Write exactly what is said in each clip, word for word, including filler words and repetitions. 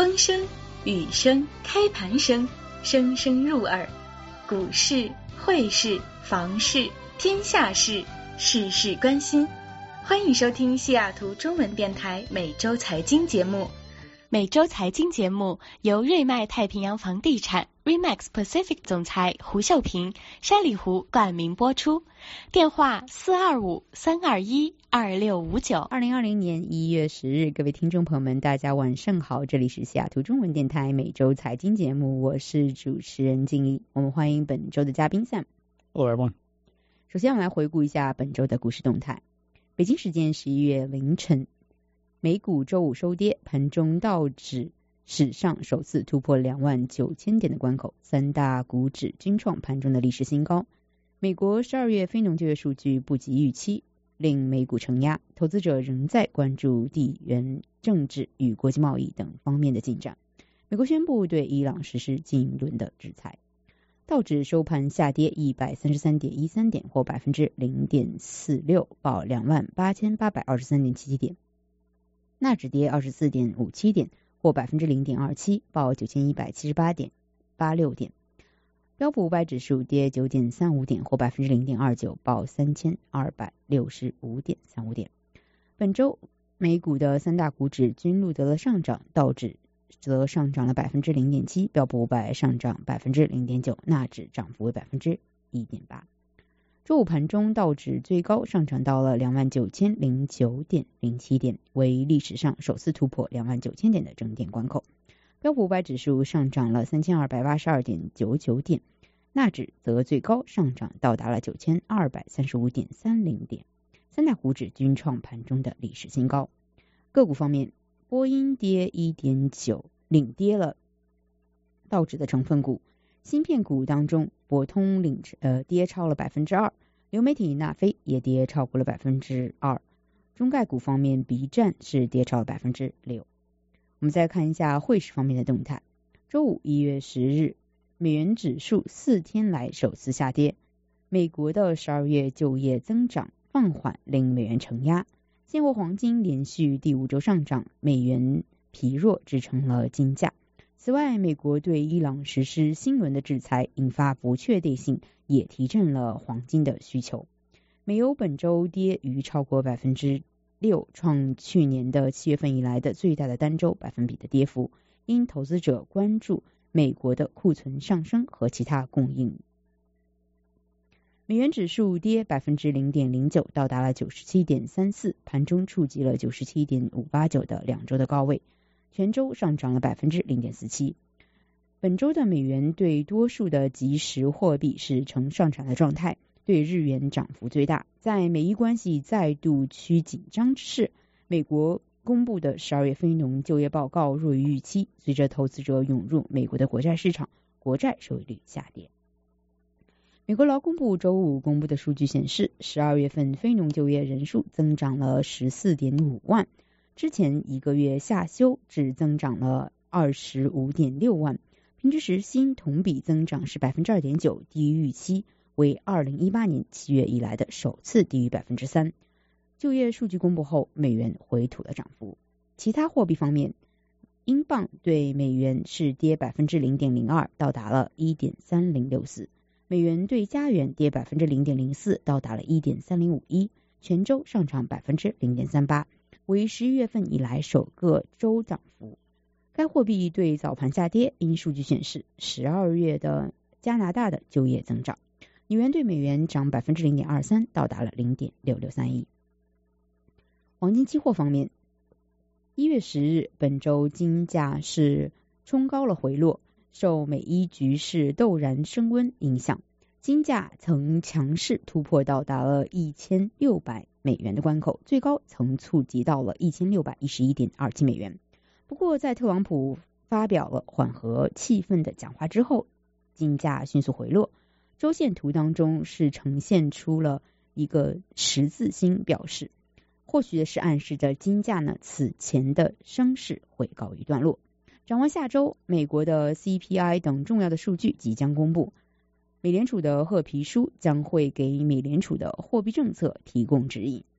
风声、雨声、开盘声，声声入耳。股市、汇市、房市，天下事，事事关心。欢迎收听西雅图中文电台每周财经节目。每周财经节目由瑞麦太平洋房地产 Remax Pacific 总裁胡秀平、山里湖冠名播出。电话四二五三二一二六五九。 二零二零年一月十日，各位听众朋友们，大家晚上好，这里是西雅图中文电台每周财经节目，我是主持人静怡。我们欢迎本周的嘉宾 Sam。 Hello everyone。 首先我们来回顾一下本周的股市动态。北京时间十一月凌晨，美股周五收跌，盘中道指史上首次突破两万九千点的关口，三大股指均创盘中的历史新高。美国十二月非农就业数据不及预期，令美股承压，投资者仍在关注地缘政治与国际贸易等方面的进展。美国宣布对伊朗实施近一轮的制裁。道指收盘下跌一百三十三点一三点，或百分之零点四六，报两万八千八百二十三点七七点。纳指跌二十四点五七点，或百分之零点二七，报九千一百七十八点八六点。标普五百指数跌九点三五点，或百分之零点二九，报三千二百六十五点三五点。本周美股的三大股指均录得了上涨，道指则上涨了百分之零点七，标普五百上涨百分之零点九，纳指涨幅为百分之一点八。周五盘中，道指最高上涨到了两万九千零九点零七点，为历史上首次突破两万九千点的整点关口。标普五百指数上涨了三千二百八十二点九九点，纳指则最高上涨到达了九千二百三十五点三零点。三大股指均创盘中的历史新高。个股方面，波音跌一点九，领跌了道指的成分股。芯片股当中，博通领呃跌超了百分之二，流媒体纳飞也跌超过了百分之二。中概股方面，比战是跌超了百分之六。我们再看一下汇市方面的动态。周五一月十日，美元指数四天来首次下跌。美国的十二月就业增长放缓，令美元承压。现货黄金连续第五周上涨，美元疲弱支撑了金价。此外，美国对伊朗实施新轮的制裁，引发不确定性，也提振了黄金的需求。美油本周跌逾超过百分之六，创去年的七月份以来的最大的单周百分比的跌幅，因投资者关注美国的库存上升和其他供应。美元指数跌百分之零点零九，到达了九十七点三四，盘中触及了九十七点五八九的两周的高位。全周上涨了百分之零点四七。本周的美元对多数的即时货币是呈上涨的状态，对日元涨幅最大。在美伊关系再度趋紧张之势，美国公布的十二月非农就业报告弱于预期，随着投资者涌入美国的国债市场，国债收益率下跌。美国劳工部周五公布的数据显示，十二月份非农就业人数增长了 十四点五万，之前一个月下修只增长了 二十五点六万，平均时薪同比增长是 百分之二点九， 低于预期，为二零一八年七月以来的首次低于 百分之三。 就业数据公布后，美元回吐了涨幅。其他货币方面，英镑对美元是跌 百分之零点零二， 到达了 一点三零六四， 美元对加元跌 百分之零点零四， 到达了 一点三零五一， 全周上涨 百分之零点三八，为十一月份以来首个周涨幅。该货币对早盘下跌，因数据显示十二月的加拿大的就业增长。纽元对美元涨 百分之零点二三， 到达了 零点六六三一。黄金期货方面，一月十日本周金价是冲高了回落，受美伊局势陡然升温影响，金价曾强势突破到达了一千六百美元的关口，最高曾触及到了 一千六百一十一点二七美元。不过在特朗普发表了缓和气氛的讲话之后，金价迅速回落。周线图当中是呈现出了一个十字星表示，或许是暗示着金价呢此前的升势会告一段落。展望下周，美国的 C P I 等重要的数据即将公布，美联储的褐皮书将会给美联储的货币政策提供指引。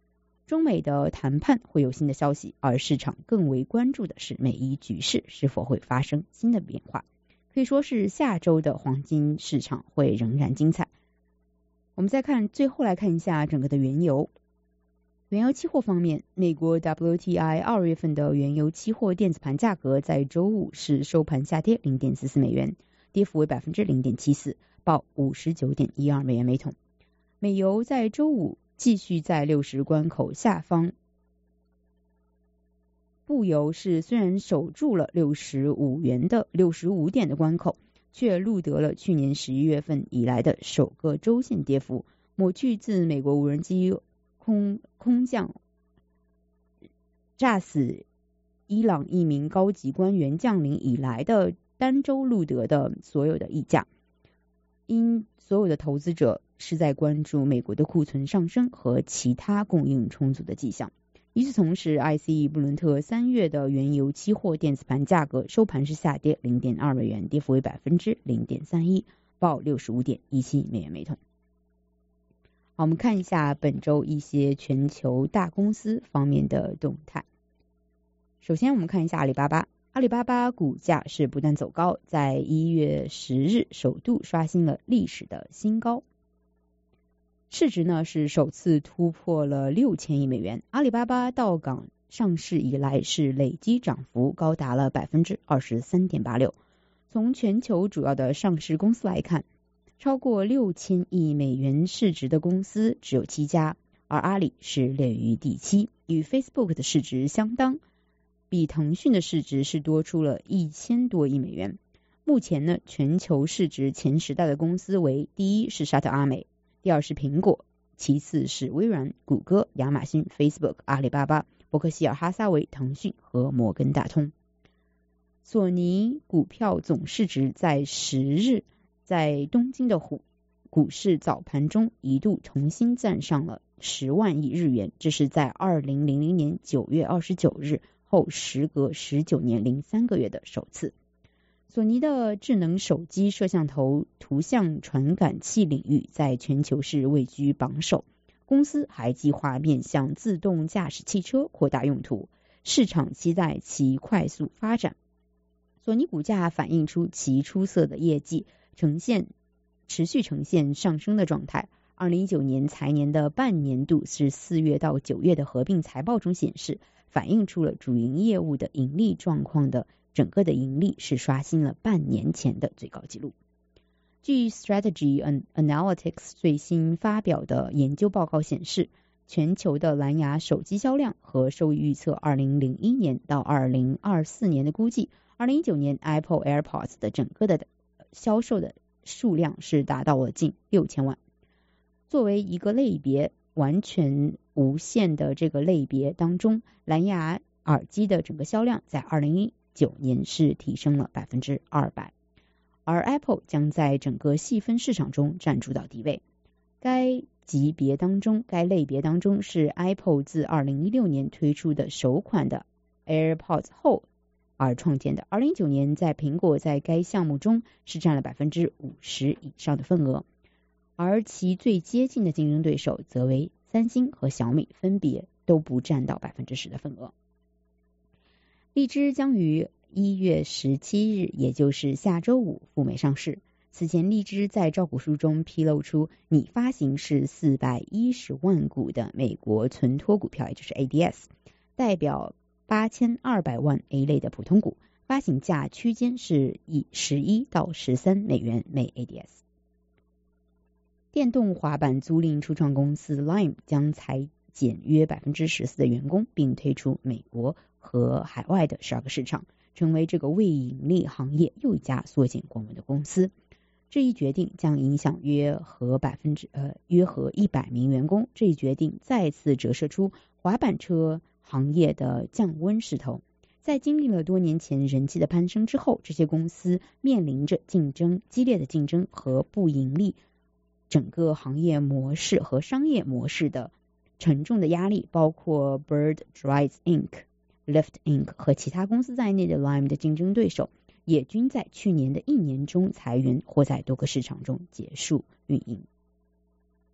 中美的谈判会有新的消息，而市场更为关注的是美伊局势是否会发生新的变化。可以说是下周的黄金市场会仍然精彩。我们再看最后来看一下整个的原油。原油期货方面，美国 W T I 二月份的原油期货电子盘价格在周五是收盘下跌 零点四四美元，跌幅为 百分之零点七四， 报 五十九点一二美元每桶。美油在周五继续在六十关口下方，布油是虽然守住了六十五元的六十五点的关口，却录得了去年十一月份以来的首个周线跌幅，抹去自美国无人机空空降炸死伊朗一名高级官员降临以来的单周录得的所有的溢价。因所有的投资者是在关注美国的库存上升和其他供应充足的迹象。与此同时 I C E 布伦特三月的原油期货电子盘价格收盘是下跌 零点二美元，跌幅为 百分之零点三一， 报 六十五点一七美元每桶。好，我们看一下本周一些全球大公司方面的动态。首先我们看一下阿里巴巴。阿里巴巴股价是不断走高，在一月十日首度刷新了历史的新高，市值呢是首次突破了六千亿美元。阿里巴巴到港上市以来是累计涨幅高达了 百分之二十三点八六。 从全球主要的上市公司来看，超过六千亿美元市值的公司只有七家，而阿里是列于第七，与 Facebook 的市值相当，比腾讯的市值是多出了一千多亿美元。目前呢，全球市值前十大的公司为：第一是沙特阿美，第二是苹果，其次是微软、谷歌、亚马逊、Facebook、阿里巴巴、伯克希尔哈撒韦、腾讯和摩根大通。索尼股票总市值在十日在东京的股股市早盘中一度重新站上了十万亿日元，这是在二零零零年九月二十九日后时隔十九年零三个月的首次。索尼的智能手机摄像头图像传感器领域在全球是位居榜首，公司还计划面向自动驾驶汽车扩大用途，市场期待其快速发展。索尼股价反映出其出色的业绩呈现持续呈现上升的状态。二零一九年财年的半年度是四月到九月的合并财报中显示，反映出了主营业务的盈利状况的整个的盈利是刷新了半年前的最高纪录。据 Strategy and Analytics 最新发表的研究报告显示，全球的蓝牙手机销量和收益预测二零零一年到二零二四年的估计，二零一九年 Apple AirPods 的整个的销售的数量是达到了近六千万。作为一个类别完全无线的这个类别当中，蓝牙耳机的整个销量在二零一九年是提升了 百分之二百， 而 Apple 将在整个细分市场中占主导地位。该级别当中该类别当中是 Apple 自二零一六年推出的首款的 AirPods 后而创建的。二零一九年在苹果在该项目中是占了 百分之五十 以上的份额，而其最接近的竞争对手则为三星和小米，分别都不占到 百分之十 的份额。荔枝将于一月十七日，也就是下周五赴美上市。此前荔枝在招股书中披露出拟发行是四百一十万股的美国存托股票，也就是 A D S， 代表八千二百万 A 类的普通股，发行价区间是以十一到十三美元每 A D S。 电动滑板租赁初创公司 Lime 将裁减约 百分之十四 的员工，并推出美国和海外的十二个市场，成为这个未盈利行业又一家缩减规模的公司。这一决定将影响约合百分之呃约合一百名员工。这一决定再次折射出滑板车行业的降温势头。在经历了多年前人气的攀升之后，这些公司面临着竞争激烈的竞争和不盈利整个行业模式和商业模式的沉重的压力，包括 Bird Drives Incorporated、Lyft Incorporated 和其他公司在内的 Lime 的竞争对手也均在去年的一年中裁员或在多个市场中结束运营。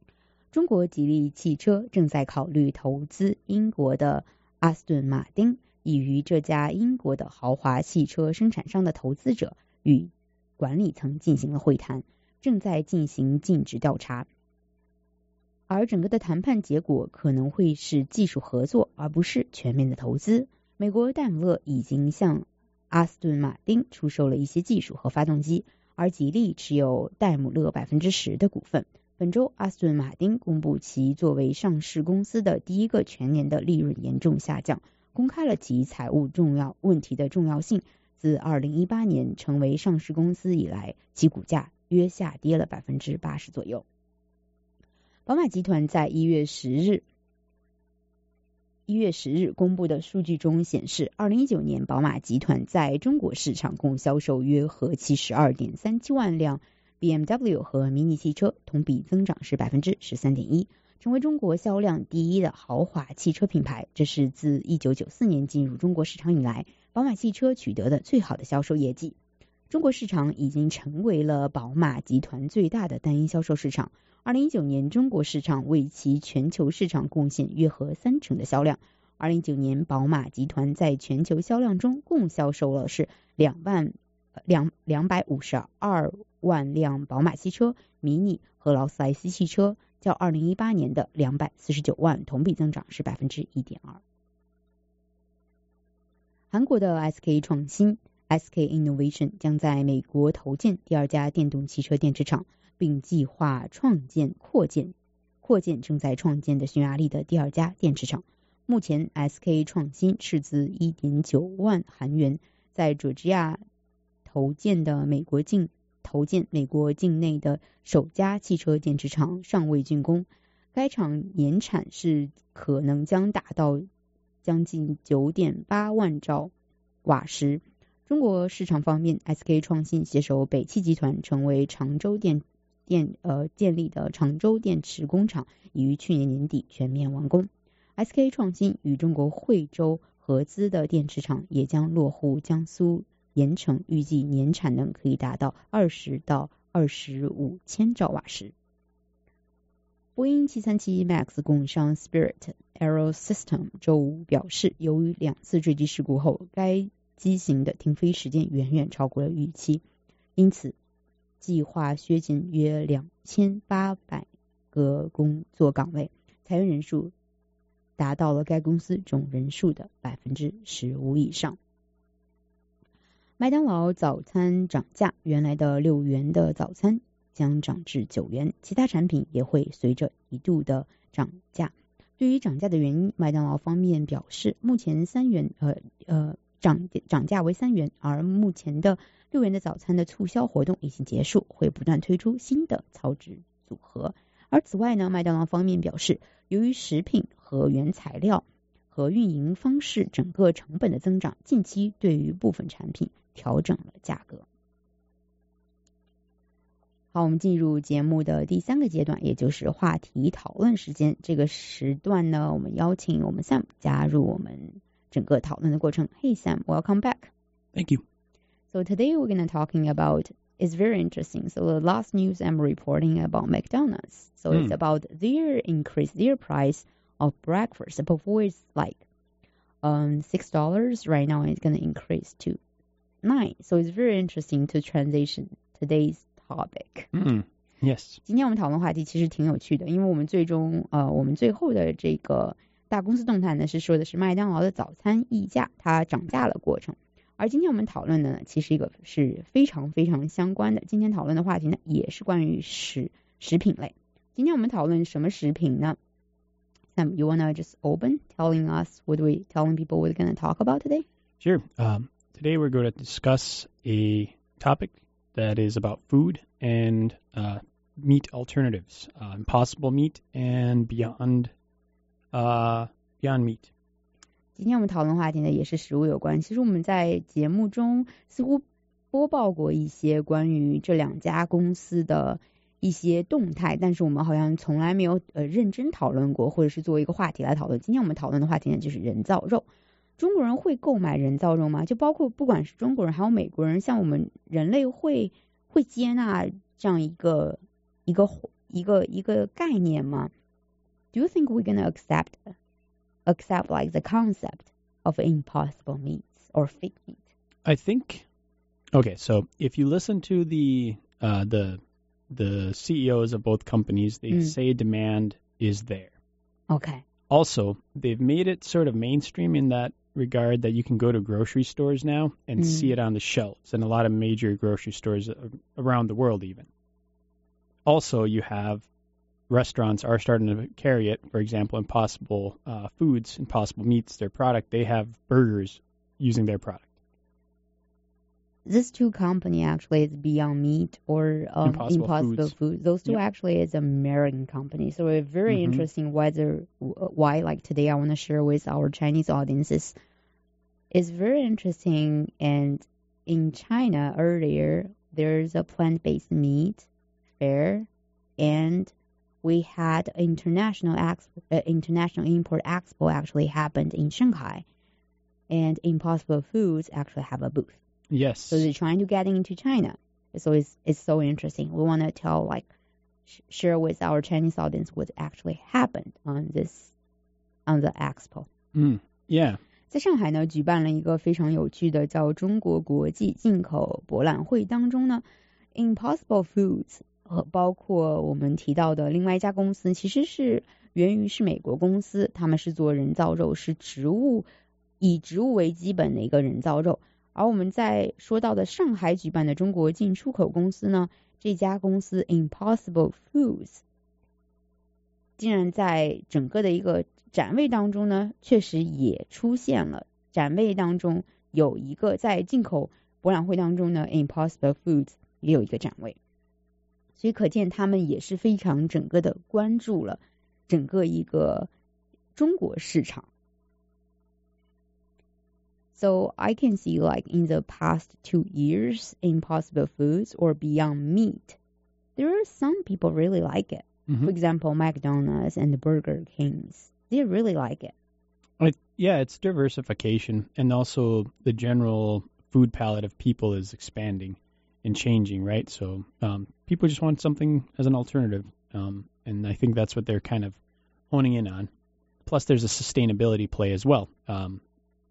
中国吉利汽车正在考虑投资英国的阿斯顿马丁，已与这家英国的豪华汽车生产商的投资者与管理层进行了会谈，正在进行尽职调查。而整个的谈判结果可能会是技术合作，而不是全面的投资。美国戴姆勒已经向阿斯顿马丁出售了一些技术和发动机，而吉利持有戴姆勒 百分之十 的股份。本周，阿斯顿马丁公布其作为上市公司的第一个全年的利润严重下降，公开了其财务重要问题的重要性。自二零一八年成为上市公司以来，其股价约下跌了 百分之八十 左右。宝马集团在一月十日一月十日公布的数据中显示，二零一九年宝马集团在中国市场共销售约合 七十二点三七万辆 B M W 和 Mini 汽车，同比增长是 百分之十三点一， 成为中国销量第一的豪华汽车品牌。这是自一九九四年进入中国市场以来，宝马汽车取得的最好的销售业绩。中国市场已经成为了宝马集团最大的单一销售市场。二零一九年，中国市场为其全球市场贡献约合三成的销量。二零一九年，宝马集团在全球销量中共销售了是两万两两百五十二万辆宝马汽车、迷你和劳斯莱斯汽车，较二零一八年的两百四十九万同比增长是 百分之一点二。 韩国的 S K 创新 S K Innovation 将在美国投建第二家电动汽车电池厂，并计划创建扩建扩建正在创建的匈牙利的第二家电池厂。目前 S K 创新斥资 一点九万韩元，在佐治亚投建的美国境投建美国境内的首家汽车电池厂尚未竣工，该厂年产是可能将达到将近 九点八万兆瓦时。中国市场方面， S K 创新携手北汽集团成为常州电电呃建立的常州电池工厂，已于去年年底全面完工。S K 创新与中国惠州合资的电池厂也将落户江苏盐城，预计年产能可以达到二十到二十五千兆瓦时。波音七三七 MAX 供应商 Spirit AeroSystems 周五表示，由于两次坠机事故后，该机型的停飞时间远远超过了预期，因此计划削减约两千八百个工作岗位，裁员人数达到了该公司总人数的 百分之十五 以上。麦当劳早餐涨价，原来的六元的早餐将涨至九元，其他产品也会随着一度的涨价。对于涨价的原因，麦当劳方面表示，目前三元呃呃涨涨价为三元，而目前的六元的早餐的促销活动已经结束，会不断推出新的超值组合。而此外呢，麦当劳方面表示，由于食品和原材料和运营方式整个成本的增长，近期对于部分产品调整了价格。好，我们进入节目的第三个阶段，也就是话题讨论时间。这个时段呢，我们邀请我们 Sam 加入我们整个讨论的过程。Hey Sam, welcome back. Thank you. So today we're going to talking about, it's very interesting. So the last news I'm reporting about McDonald's. So mm. it's about their increase, their price of breakfast. Before it's like um six dollars, right now it's going to increase to nine. So it's very interesting to transition today's topic. Mm. Yes. 今天我们讨论话题其实挺有趣的，因为我们最终呃我们最后的这个大公司动态呢是说的是麦当劳的早餐溢价它涨价了过程，而今天我们讨论的呢其实一个是非常非常相关的，今天讨论的话题呢也是关于食食品类。今天我们讨论什么食品呢？ Sam, you wanna just open telling us what we telling people we're going to talk about today? Sure. Um, today we're going to discuss a topic that is about food and uh, meat alternatives, uh, impossible meat and beyond uh, beyond meat. 今天我们讨论话题呢也是食物有关。其实我们在节目中似乎播报过一些关于这两家公司的一些动态，但是我们好像从来没有呃认真讨论过，或者是作为一个话题来讨论。今天我们讨论的话题呢就是人造肉。中国人会购买人造肉吗？就包括不管是中国人还有美国人，像我们人类会会接纳这样一个一个一个一个概念吗？ do you think we're gonna accept accept like the concept of impossible meats or fake meat? I think. Okay, so if you listen to the uh, the the C E Os of both companies, they Mm. say demand is there. Okay. Also, they've made it sort of mainstream in that regard that you can go to grocery stores now and Mm. see it on the shelves in a lot of major grocery stores a- around the world even. Also, you have restaurants are starting to carry it. For example, Impossible uh, Foods, Impossible Meats, their product, they have burgers using their product. This two company actually is Beyond Meat or um, Impossible Impossible Foods. Foods. Those two Yep. actually is American company. So it's very Mhm. interesting whether why like today I want to share with our Chinese audiences. It's very interesting, and in China earlier there's a plant-based meat fair, and we had international expo, uh, international import expo actually happened in Shanghai, and Impossible Foods actually have a booth. Yes. So they're trying to get into China. So it's it's so interesting. We want to tell like sh- share with our Chinese audience what actually happened on this on the expo. Mm, yeah. 在上海呢，举办了一个非常有趣的叫中国国际进口博览会当中呢 ，Impossible Foods 和包括我们提到的另外一家公司，其实是源于是美国公司，他们是做人造肉，是植物以植物为基本的一个人造肉。而我们在说到的上海举办的中国进出口公司呢，这家公司 Impossible Foods 竟然在整个的一个展位当中呢，确实也出现了。展位当中有一个在进口博览会当中呢 ，Impossible Foods 也有一个展位，所以可见他们也是非常整个的关注了整个一个中国市场。So I can see like in the past two years, Impossible Foods or Beyond Meat, there are some people really like it. Mhm. For example, McDonald's and Burger Kings, they really like it. I, yeah, it's diversification, and also the general food palette of people is expanding and changing, right? So um, people just want something as an alternative, um, and I think that's what they're kind of honing in on. Plus, there's a sustainability play as well. Um,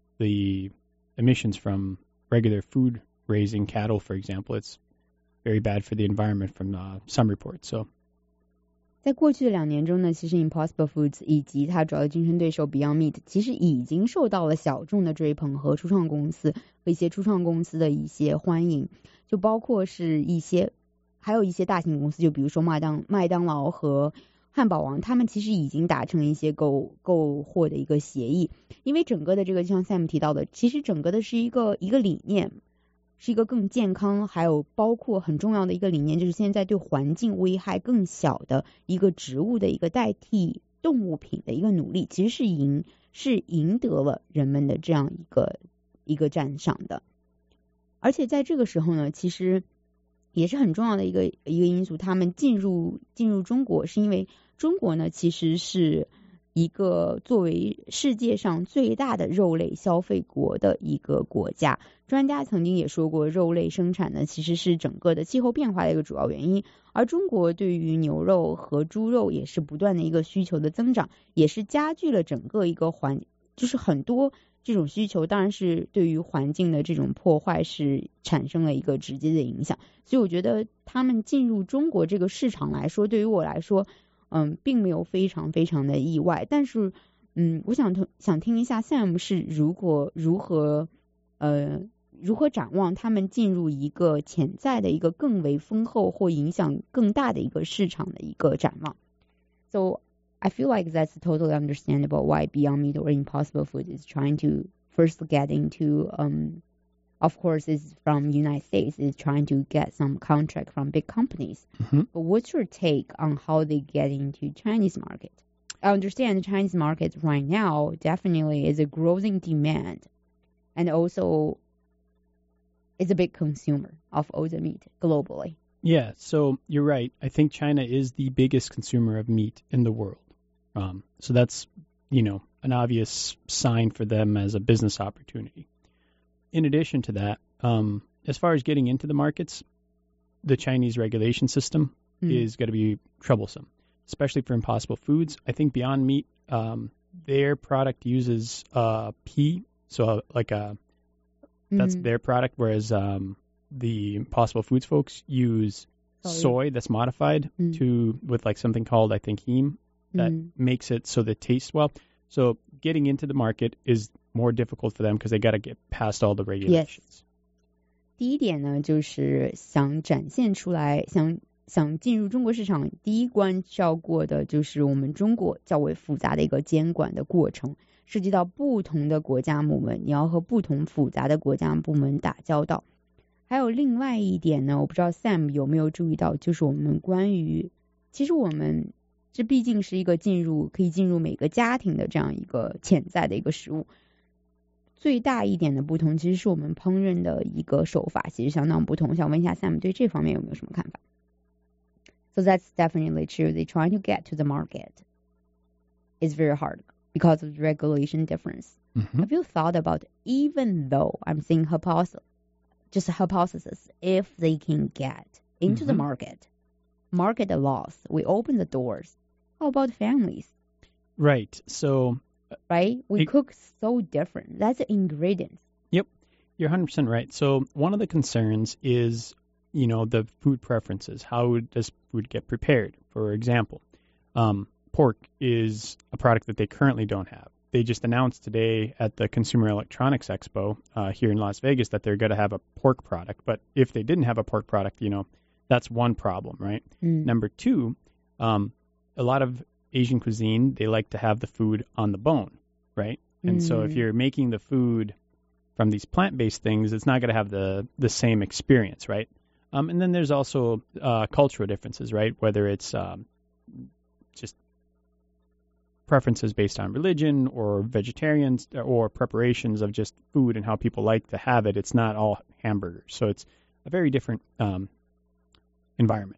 the emissions from regular food raising cattle, for example, it's very bad for the environment from uh, some reports. So. 在过去的两年中呢，其实 Impossible Foods 以及它主要的竞争对手 Beyond Meat 其实已经受到了小众的追捧和初创公司和一些初创公司的一些欢迎，就包括是一些还有一些大型公司，就比如说麦当麦当劳和汉堡王，他们其实已经达成一些购购货的一个协议，因为整个的这个就像 Sam 提到的，其实整个的是一个一个理念。是一个更健康，还有包括很重要的一个理念，就是现在对环境危害更小的一个植物的一个代替动物品的一个努力，其实是赢是赢得了人们的这样一个一个赞赏的。而且在这个时候呢，其实也是很重要的一个一个因素，他们进入进入中国，是因为中国呢其实是一个作为世界上最大的肉类消费国的一个国家，专家曾经也说过，肉类生产呢其实是整个的气候变化的一个主要原因，而中国对于牛肉和猪肉也是不断的一个需求的增长，也是加剧了整个一个环，就是很多这种需求，当然是对于环境的这种破坏是产生了一个直接的影响，所以我觉得他们进入中国这个市场来说，对于我来说嗯，并没有非常非常的意外，但是，嗯，我想想听一下 Sam 是如果如何，呃，如何展望他们进入一个潜在的一个更为丰厚或影响更大的一个市场的一个展望。So I feel like that's totally understandable why Beyond Meat or Impossible Foods is trying to first get into um. Of course, it's from United States. It's trying to get some contract from big companies. Mm-hmm. But what's your take on how they get into Chinese market? I understand the Chinese market right now definitely is a growing demand, and also is a big consumer of all the meat globally. Yeah, so you're right. I think China is the biggest consumer of meat in the world. Um, so that's, you know, an obvious sign for them as a business opportunity. In addition to that, um, as far as getting into the markets, the Chinese regulation system mm. is going to be troublesome. especially for Impossible Foods. I think Beyond Meat, um, their product uses uh, pea, so like a that's mm. their product, whereas um, the Impossible Foods folks use Sorry. soy that's modified mm. to with like something called I think heme that mm. makes it so that it tastes well. So getting into the market is more difficult for them because they got to get past all the regulations. Yes. 第一点呢，就是想展现出来，想想进入中国市场，第一关需要过的就是我们中国较为复杂的一个监管的过程，涉及到不同的国家部门，你要和不同复杂的国家部门打交道。还有另外一点呢，我不知道 Sam 有没有注意到，就是我们关于，其实我们这毕竟是一个进入可以进入每个家庭的这样一个潜在的一个食物。最大一点的不同，其实是我们烹饪的一个手法，其实相当不同。想问一下 Sam 对这方面有没有什么看法？ So that's definitely true. They trying to get to the market is very hard because of the regulation difference. Mm-hmm. Have you thought about, even though I'm saying hypothesis, just a hypothesis, if they can get into mm-hmm. the market, market laws, we open the doors. How about families? Right. So right? We it, cook so different. That's the ingredients. Yep. You're one hundred percent right. So one of the concerns is, you know, the food preferences. How does food get prepared? For example, um, pork is a product that they currently don't have. They just announced today at the Consumer Electronics Expo uh, here in Las Vegas that they're going to have a pork product. But if they didn't have a pork product, you know, that's one problem, right? Mm. Number two, um, a lot of Asian cuisine, they like to have the food on the bone, right? And mm. so if you're making the food from these plant-based things, it's not going to have the, the same experience, right? Um, and then there's also uh, cultural differences, right? Whether it's um, just preferences based on religion or vegetarians or preparations of just food and how people like to have it. It's not all hamburgers. So it's a very different um, environment.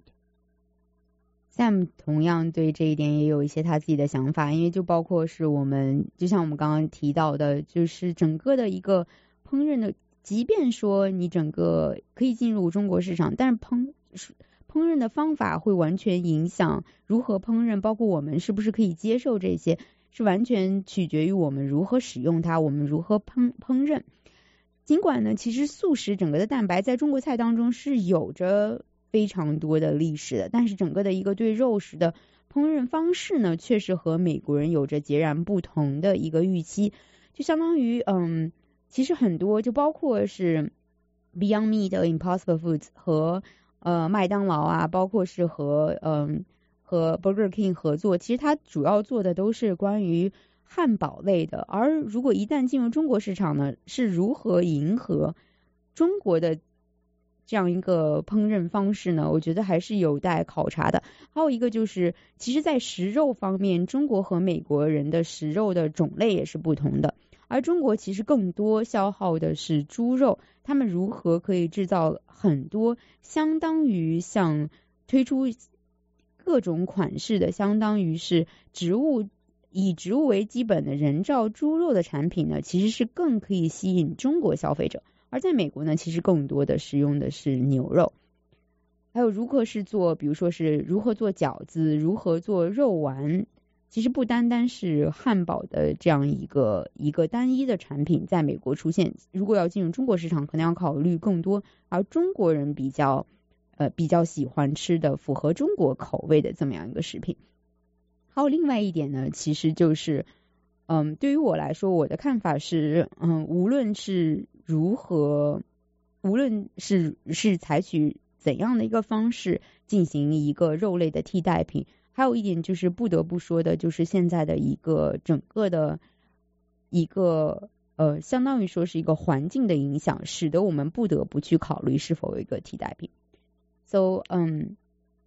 Sam 同样对这一点也有一些他自己的想法，因为就包括是我们就像我们刚刚提到的，就是整个的一个烹饪的，即便说你整个可以进入中国市场，但是烹烹饪的方法会完全影响如何烹饪，包括我们是不是可以接受这些，是完全取决于我们如何使用它，我们如何烹烹饪。尽管呢，其实素食整个的蛋白在中国菜当中是有着非常多的历史的，但是整个的一个对肉食的烹饪方式呢，确实和美国人有着截然不同的一个预期。就相当于嗯，其实很多就包括是 Beyond Meat、Impossible Foods 和呃麦当劳啊，包括是和嗯和 Burger King 合作，其实它主要做的都是关于汉堡类的。而如果一旦进入中国市场呢，是如何迎合中国的这样一个烹饪方式呢，我觉得还是有待考察的。还有一个就是，其实在食肉方面，中国和美国人的食肉的种类也是不同的。而中国其实更多消耗的是猪肉，他们如何可以制造很多相当于像推出各种款式的，相当于是植物以植物为基本的人造猪肉的产品呢，其实是更可以吸引中国消费者。而在美国呢，其实更多的使用的是牛肉。还有如何是做，比如说是如何做饺子，如何做肉丸，其实不单单是汉堡的这样一个一个单一的产品在美国出现，如果要进入中国市场，可能要考虑更多，而中国人比较呃比较喜欢吃的符合中国口味的这么样一个食品。还有另外一点呢，其实就是嗯，对于我来说，我的看法是，嗯，无论是如何，无论是是采取怎样的一个方式进行一个肉类的替代品，还有一点就是不得不说的，就是现在的一个整个的一个呃，相当于说是一个环境的影响，使得我们不得不去考虑是否有一个替代品。So, um,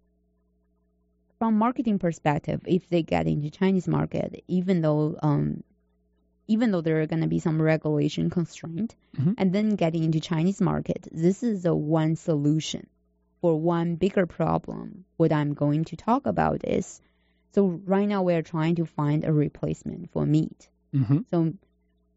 from marketing perspective, if they get into Chinese market, even though um, even though there are going to be some regulation constraint, mm-hmm. and then getting into Chinese market, this is the one solution for one bigger problem. What I'm going to talk about is, so right now we are trying to find a replacement for meat. Mm-hmm. So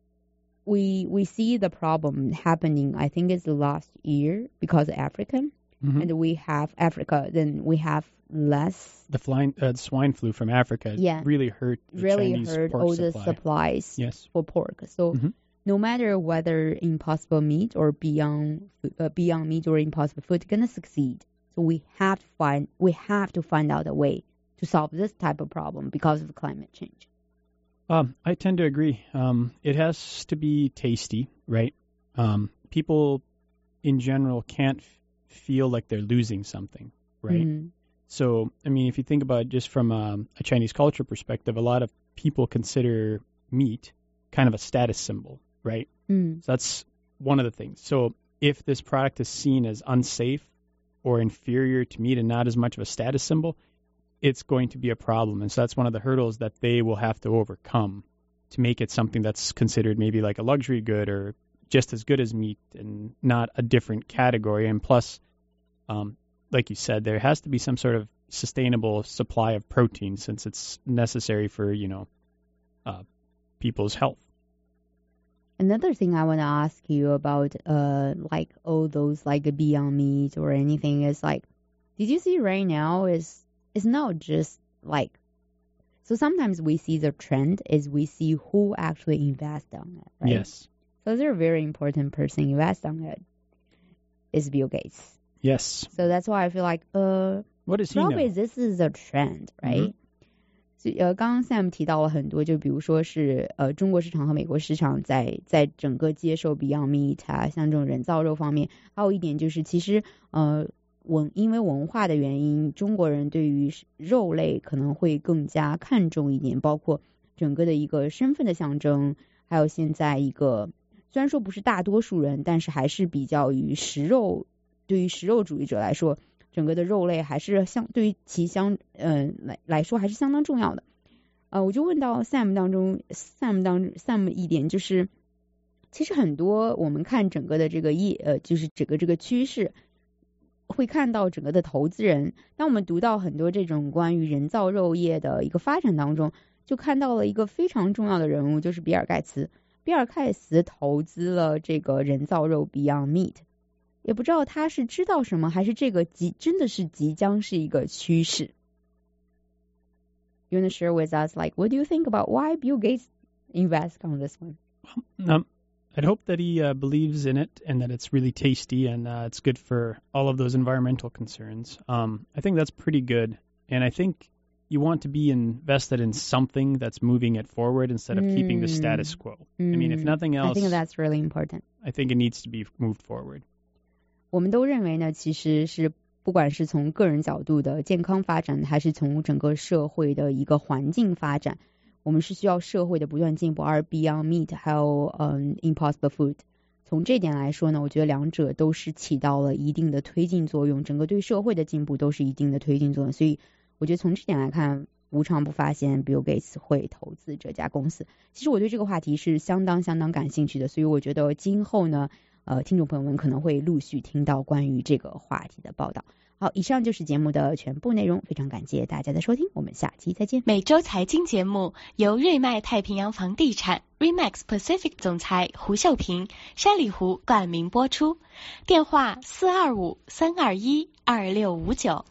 we we see the problem happening, I think it's the last year because of Africa. Mm-hmm. and we have Africa, then we have less. The flying, uh, swine flu from Africa Yeah. really hurt the really Chinese hurt pork all supply. the supplies Yes. for pork. So Mhm. no matter whether Impossible Meat or Beyond uh, Beyond Meat or Impossible Food gonna succeed. So we have to find we have to find out a way to solve this type of problem because of climate change. Um, I tend to agree. Um, it has to be tasty, right? Um, people in general can't f- feel like they're losing something, right? Mm. So, I mean, if you think about it just from um, a Chinese culture perspective, a lot of people consider meat kind of a status symbol, right? Mm. So that's one of the things. So if this product is seen as unsafe or inferior to meat and not as much of a status symbol, it's going to be a problem. And so that's one of the hurdles that they will have to overcome to make it something that's considered maybe like a luxury good or just as good as meat and not a different category. And plus, um, like you said, there has to be some sort of sustainable supply of protein since it's necessary for, you know, uh, people's health. Another thing I want to ask you about, uh, like all those like Beyond Meat or anything is like, did you see right now is it's not just like, so sometimes we see the trend is we see who actually invests on it, right? Yes. So there's a very important person invest on it is Bill Gates. Yes. So that's why I feel like, uh, What does he probably know? this is a trend, right? 所以呃，刚刚 Sam 提到了很多，就比如说是呃中国市场和美国市场在在整个接受 Beyond Meat 啊，像这种人造肉方面，还有一点就是其实呃文因为文化的原因，中国人对于肉类可能会更加看重一点，包括整个的一个身份的象征，还有现在一个虽然说不是大多数人，但是还是比较于食肉，对于食肉主义者来说。整个的肉类还是相对于其相呃来来说还是相当重要的，呃，我就问到 Sam 当中 Sam 当 Sam 一点就是，其实很多我们看整个的这个业呃就是整个这个趋势，会看到整个的投资人，当我们读到很多这种关于人造肉业的一个发展当中，就看到了一个非常重要的人物，就是比尔盖茨。比尔盖茨投资了这个人造肉 Beyond Meat。也不知道他是知道什么，还是这个即真的是即将是一个趋势。You want to share with us, like, what do you think about why Bill Gates invest on this one? Um, I'd hope that he uh, believes in it and that it's really tasty and uh, it's good for all of those environmental concerns. Um, I think that's pretty good. And I think you want to be invested in something that's moving it forward instead of mm. keeping the status quo. Mm. I mean, if nothing else, I think that's really important. I think it needs to be moved forward. 我们都认为呢，其实是不管是从个人角度的健康发展，还是从整个社会的一个环境发展，我们是需要社会的不断进步。而 Beyond Meat 还有嗯 Impossible Food， 从这点来说呢，我觉得两者都是起到了一定的推进作用，整个对社会的进步都是一定的推进作用。所以我觉得从这点来看，无常不发现 Bill Gates 会投资这家公司。其实我对这个话题是相当相当感兴趣的，所以我觉得今后呢。呃，听众朋友们可能会陆续听到关于这个话题的报道。好，以上就是节目的全部内容，非常感谢大家的收听，我们下期再见。 每周财经节目由瑞麦太平洋房地产 Remax Pacific 总裁胡秀平、山里湖冠名播出，电话四二五三二一二六五九。